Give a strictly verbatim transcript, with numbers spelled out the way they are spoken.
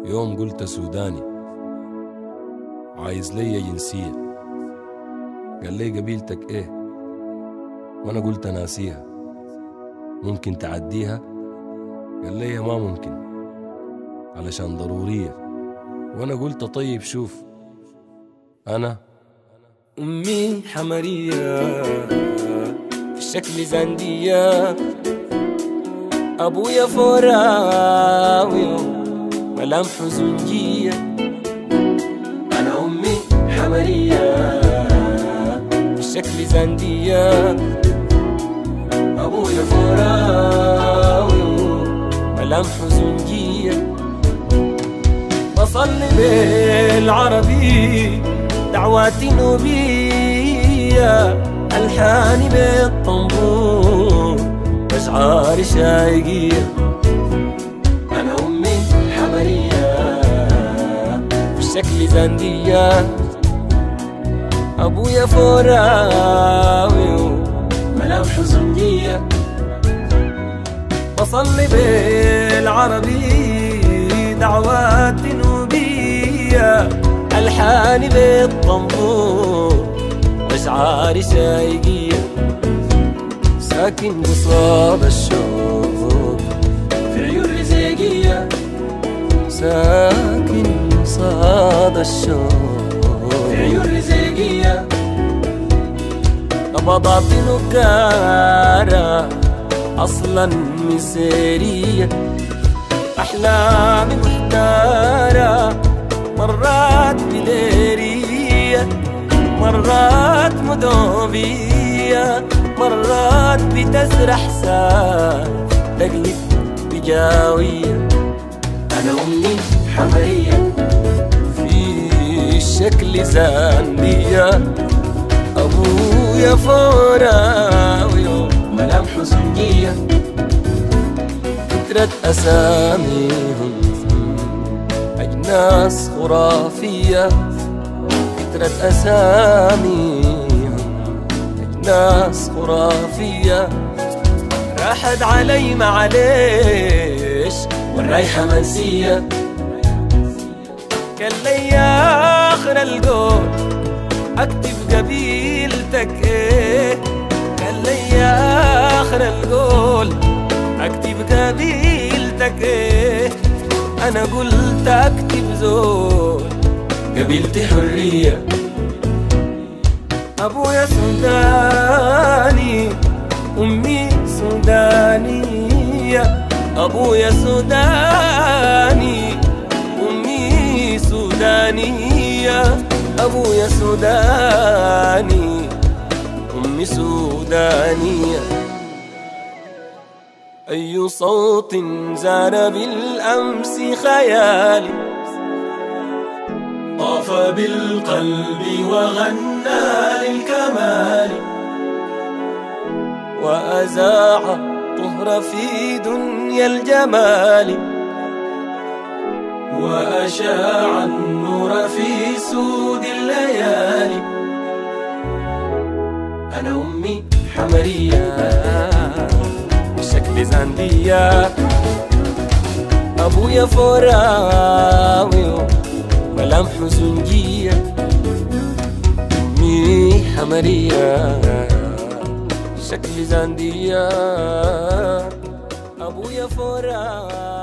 يوم قلت سوداني عايز لي جنسية، قال لي قبيلتك ايه؟ وانا قلت ناسيها، ممكن تعديها؟ قال لي ما ممكن علشان ضرورية. وانا قلت طيب شوف، انا امي حمرية الشكل زندية، ابويا فوراوي ملامحه زنجية. انا امي حمرية الشكل زندية، ابويا فوراوي ملامحه زنجية. بصلي بالعربي دعواتي نوبية، ألحاني بالطنبور أشعاري شايقية. أنا أمي حمرية بالشكل زندية، أبويا فوراوي ملامحه زنجية. بصلي بالعربي دعواتي نوبية، ألحاني بالطنبور وأشعاري شايقية. ساكن قصاد الشوق في عيون رزيقية، ساكن قصاد الشوق في عيون رزيقية. نبضاتي نقارة أصلا مسيرية، أحلامي محتارة مرات بديرية، مرات مدوبية، مرات بتسرح ساعة تقلب بجاوية. أنا أمي حمرية في الشكل زندية، أبويا فوراوي ملامحه زنجية. كترة أساميهم أجناس خرافية، كترة أساميهم أجناس خرافية. راحت علي معليش والرايحة منسية. كان لي آخر القول أكتب قبيلتك إيه، كان لي آخر القول أكتب قبيلتك إيه. أنا قلت أكتب زول قبيلتي حرية. أبويا سوداني أمي سودانية، أبويا سوداني أمي سودانية، أبويا سوداني أمي سودانية. أي صوت زار بالأمس خيالي، طاف بالقلب وغنى للكمال، وأزاع طهر في دنيا الجمال، وأشاع النور في سود الليالي. أنا أمي حمرية بشكل زندية، أبويا فوراوي ملامحه زنجية. أمي حمرية شكل زندية، أبويا فوراوي